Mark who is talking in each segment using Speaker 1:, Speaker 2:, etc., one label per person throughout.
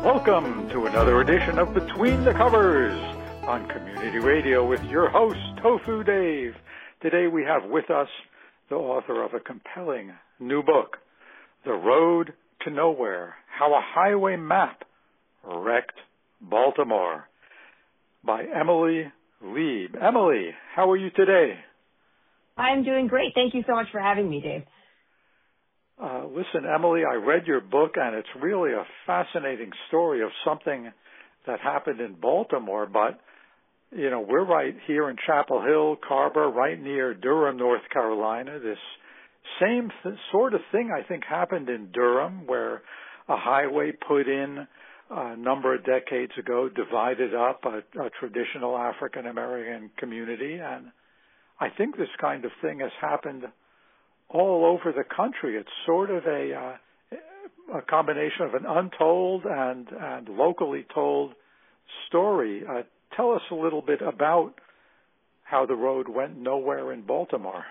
Speaker 1: Welcome to another edition of Between the Covers on Community Radio with your host, Tofu Dave. Today we have with us the author of a compelling new book, The Road to Nowhere, How a Highway Map Wrecked Baltimore, by Emily Lieb. Emily, how are you today?
Speaker 2: I'm doing great. Thank you so much for having me, Dave.
Speaker 1: Listen, Emily, I read your book, and it's really a fascinating story of something that happened in Baltimore. But, you know, we're right here in Chapel Hill, Carver, right near Durham, North Carolina. This same sort of thing, I think, happened in Durham, where a highway put in a number of decades ago divided up a traditional African-American community. And I think this kind of thing has happened all over the country. It's sort of a combination of an untold and locally told story. Tell us a little bit about how the road went nowhere in Baltimore.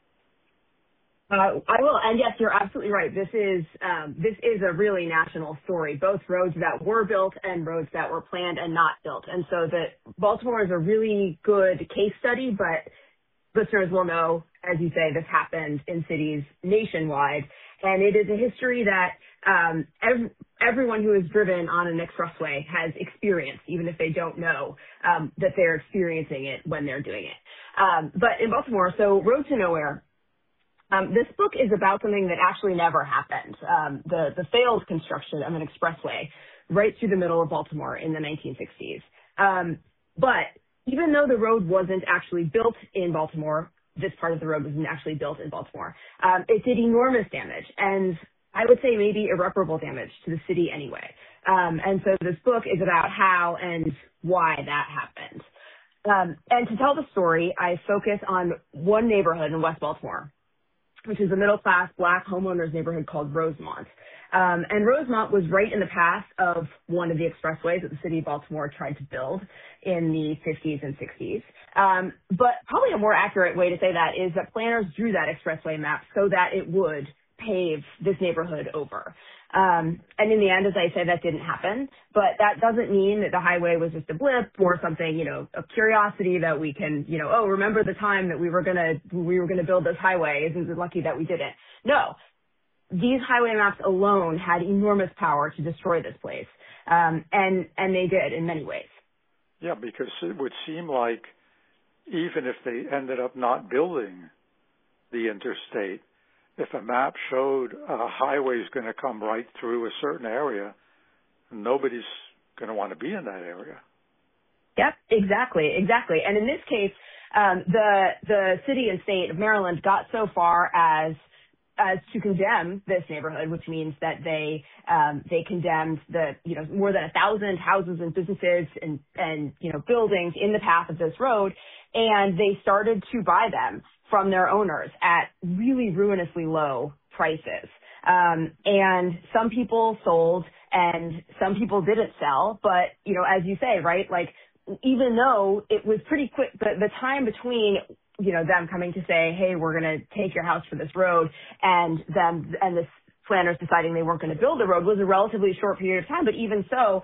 Speaker 2: I will, and yes, you're absolutely right. This is a really national story, both roads that were built and roads that were planned and not built. And so Baltimore is a really good case study, but listeners will know, as you say, this happened in cities nationwide. And it is a history that everyone who has driven on an expressway has experienced, even if they don't know that they're experiencing it when they're doing it. But in Baltimore, so Road to Nowhere, this book is about something that actually never happened, the failed construction of an expressway right through the middle of Baltimore in the 1960s. But even though the road wasn't actually built in Baltimore, this part of the road wasn't actually built in Baltimore, it did enormous damage, and I would say maybe irreparable damage to the city anyway. And so this book is about how and why that happened. And to tell the story, I focus on one neighborhood in West Baltimore, which is a middle-class Black homeowners neighborhood called Rosemont. And Rosemont was right in the path of one of the expressways that the city of Baltimore tried to build in the 50s and 60s. But probably a more accurate way to say that is that planners drew that expressway map so that it would pave this neighborhood over. And in the end, as I say, that didn't happen. But that doesn't mean that the highway was just a blip or something, you know, a curiosity that we can, you know, oh, remember the time that we were gonna build this highway? Isn't it lucky that we didn't? No. These highway maps alone had enormous power to destroy this place. And they did in many ways.
Speaker 1: Yeah, because it would seem like even if they ended up not building the interstate, if a map showed a highway is going to come right through a certain area, nobody's going to want to be in that area.
Speaker 2: Yep, exactly. And in this case, the city and state of Maryland got so far as to condemn this neighborhood, which means that they condemned more than 1,000 houses and businesses and buildings in the path of this road, and they started to buy them from their owners at really ruinously low prices. And some people sold and some people didn't sell, but as you say, right, like even though it was pretty quick, the time between them coming to say, hey, we're going to take your house for this road, and the planners deciding they weren't going to build the road was a relatively short period of time. But even so,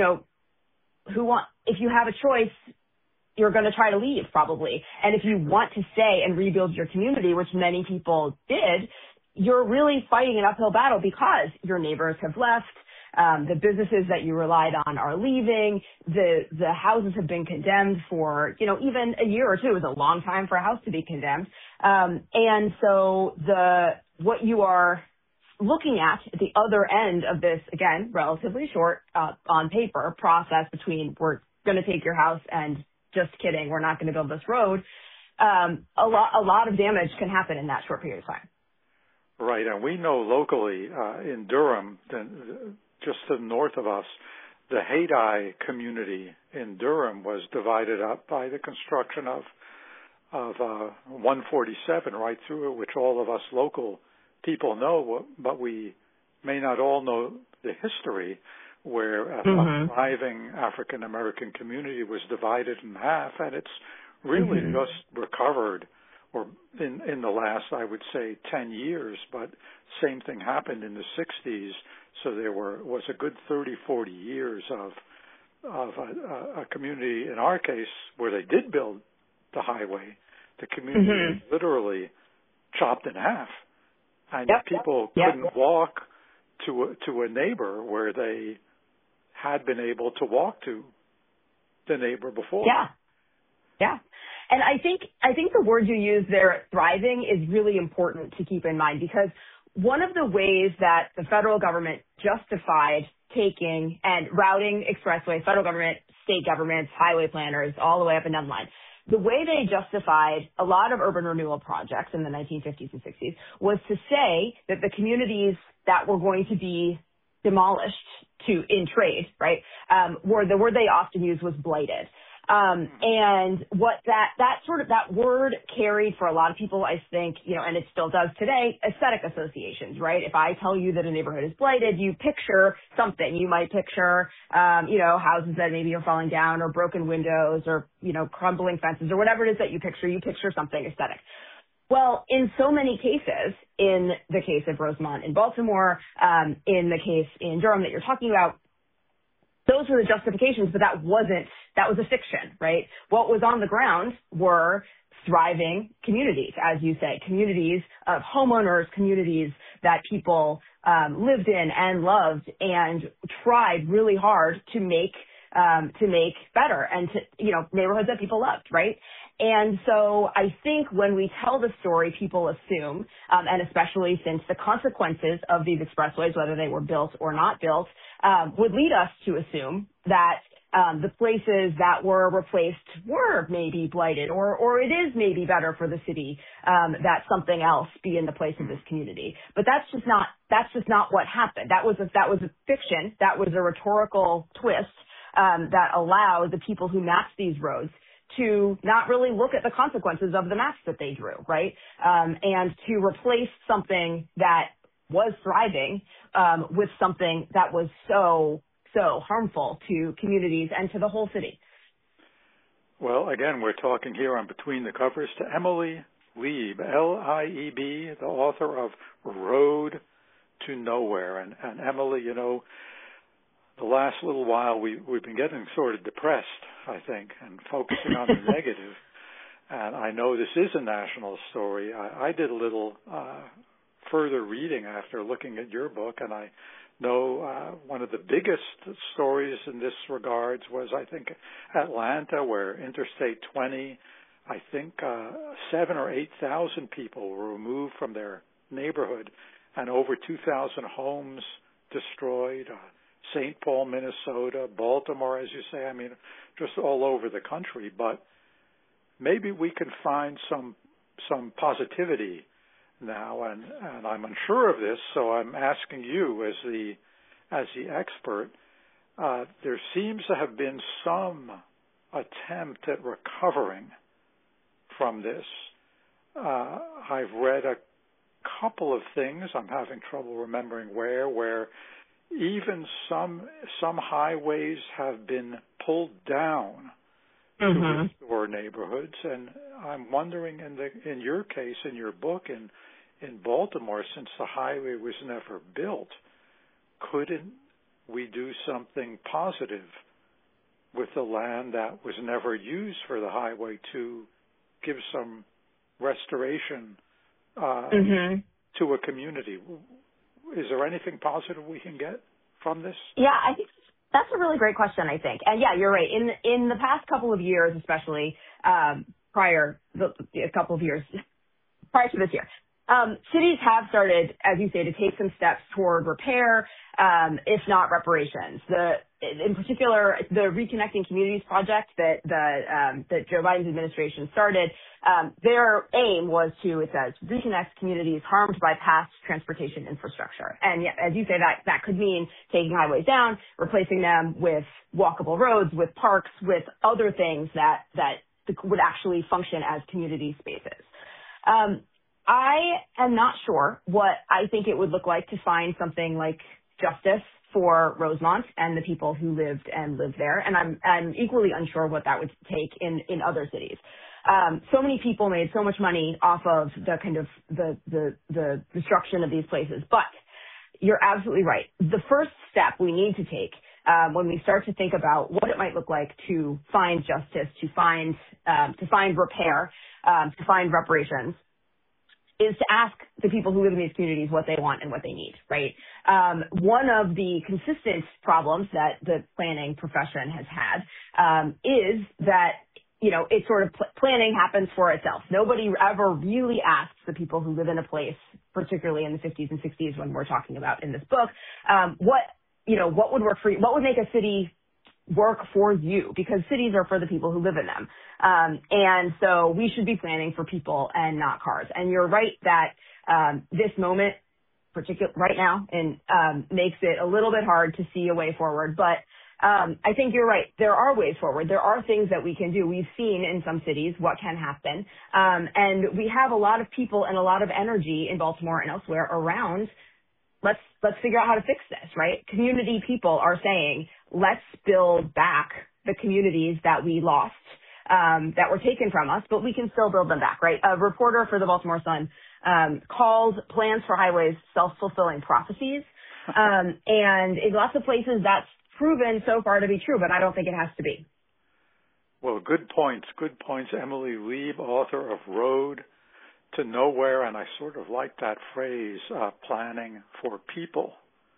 Speaker 2: if you have a choice, you're going to try to leave probably. And if you want to stay and rebuild your community, which many people did, you're really fighting an uphill battle because your neighbors have left. The businesses that you relied on are leaving. The houses have been condemned for, even a year or two is a long time for a house to be condemned. And so what you are looking at the other end of this, again, relatively short on paper process between we're going to take your house and just kidding, we're not going to build this road. A lot of damage can happen in that short period of time.
Speaker 1: Right. And we know locally in Durham, just to the north of us, the Hayti community in Durham was divided up by the construction of 147 right through it, which all of us local people know, but we may not all know the history, where a thriving African-American community was divided in half, and it's really just recovered, or in the last, I would say, 10 years, but same thing happened in the 60s So there was a good 30, 40 years of a community, in our case, where they did build the highway. The community was literally chopped in half, and people couldn't walk to a neighbor where they had been able to walk to the neighbor before.
Speaker 2: Yeah. And I think the word you use there, thriving, is really important to keep in mind, because one of the ways that the federal government justified taking and routing expressways, federal government, state governments, highway planners, all the way up and down the line, the way they justified a lot of urban renewal projects in the 1950s and 60s was to say that the communities that were going to be demolished in trade, right, the word they often used was blighted. And what that word carried for a lot of people, I think, and it still does today, aesthetic associations, right? If I tell you that a neighborhood is blighted, you picture something. You might picture, houses that maybe are falling down, or broken windows, or, crumbling fences, or whatever it is that you picture something aesthetic. Well, in so many cases, in the case of Rosemont in Baltimore, in the case in Durham that you're talking about, those were the justifications, but that was a fiction, right? What was on the ground were thriving communities, as you say, communities of homeowners, communities that people lived in and loved and tried really hard to make better, and neighborhoods that people loved, right? And so I think when we tell the story, people assume, and especially since the consequences of these expressways, whether they were built or not built, would lead us to assume that the places that were replaced were maybe blighted, or it is maybe better for the city that something else be in the place of this community. But that's just not what happened. That was a fiction. That was a rhetorical twist that allowed the people who mapped these roads to not really look at the consequences of the maps that they drew, right? And to replace something that was thriving with something that was so harmful to communities and to the whole city.
Speaker 1: Well, again, we're talking here on Between the Covers to Emily Lieb, Lieb, the author of Road to Nowhere. And Emily, the last little while we've been getting sort of depressed, I think, and focusing on the negative. And I know this is a national story. I did a little further reading after looking at your book, and I know one of the biggest stories in this regards was, I think, Atlanta, where Interstate 20, I think 7,000 or 8,000 people were removed from their neighborhood, and over 2,000 homes destroyed. St. Paul, Minnesota, Baltimore, as you say, just all over the country. But maybe we can find some positivity now, and I'm unsure of this, so I'm asking you as the expert. There seems to have been some attempt at recovering from this. I've read a couple of things. I'm having trouble remembering where even some highways have been pulled down to restore neighborhoods, and I'm wondering, in your case, in your book, in Baltimore, since the highway was never built, couldn't we do something positive with the land that was never used for the highway to give some restoration to a community? Is there anything positive we can get from this?
Speaker 2: Yeah, I think that's a really great question, I think. And yeah, you're right. In the past couple of years, especially a couple of years prior to this year, cities have started, as you say, to take some steps toward repair, if not reparations. In particular, the Reconnecting Communities project that Joe Biden's administration started, their aim was to, it says, reconnect communities harmed by past transportation infrastructure. And yeah, as you say, that could mean taking highways down, replacing them with walkable roads, with parks, with other things that would actually function as community spaces. I am not sure what I think it would look like to find something like justice for Rosemont and the people who lived there. And I'm equally unsure what that would take in other cities. So many people made so much money off of the kind of the destruction of these places. But you're absolutely right. The first step we need to take when we start to think about what it might look like to find justice, to find repair, to find reparations, is to ask the people who live in these communities what they want and what they need, right? One of the consistent problems that the planning profession has had is that, it sort of planning happens for itself. Nobody ever really asks the people who live in a place, particularly in the 50s and 60s when we're talking about in this book, what would work for you? What would make a city work for you? Because cities are for the people who live in them. And so we should be planning for people and not cars. And you're right that this moment, particularly right now, makes it a little bit hard to see a way forward. But I think you're right. There are ways forward. There are things that we can do. We've seen in some cities what can happen. And we have a lot of people and a lot of energy in Baltimore and elsewhere around. Let's figure out how to fix this, right? Community people are saying, let's build back the communities that we lost, that were taken from us, but we can still build them back, right? A reporter for the Baltimore Sun called plans for highways self-fulfilling prophecies. And in lots of places that's proven so far to be true, but I don't think it has to be.
Speaker 1: Well, good points. Good points. Emily Lieb, author of Road to Nowhere, and I sort of like that phrase, planning for people.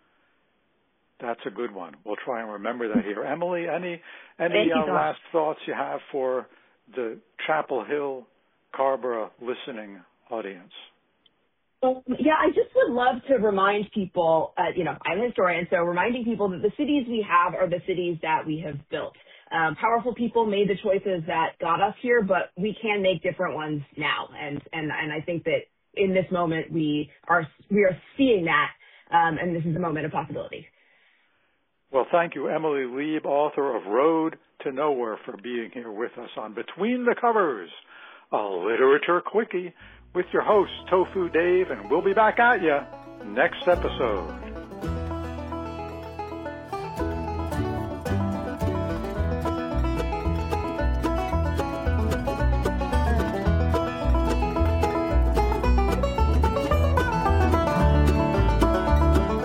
Speaker 1: That's a good one. We'll try and remember that here. Emily, any last thoughts you have for the Chapel Hill, Carrboro listening audience?
Speaker 2: Yeah, I just would love to remind people, I'm a historian, so reminding people that the cities we have are the cities that we have built. Powerful people made the choices that got us here, but we can make different ones now. And I think that in this moment we are seeing that, and this is a moment of possibility.
Speaker 1: Well, thank you, Emily Lieb, author of Road to Nowhere, for being here with us on Between the Covers, a literature quickie with your host, Tofu Dave, and we'll be back at you next episode.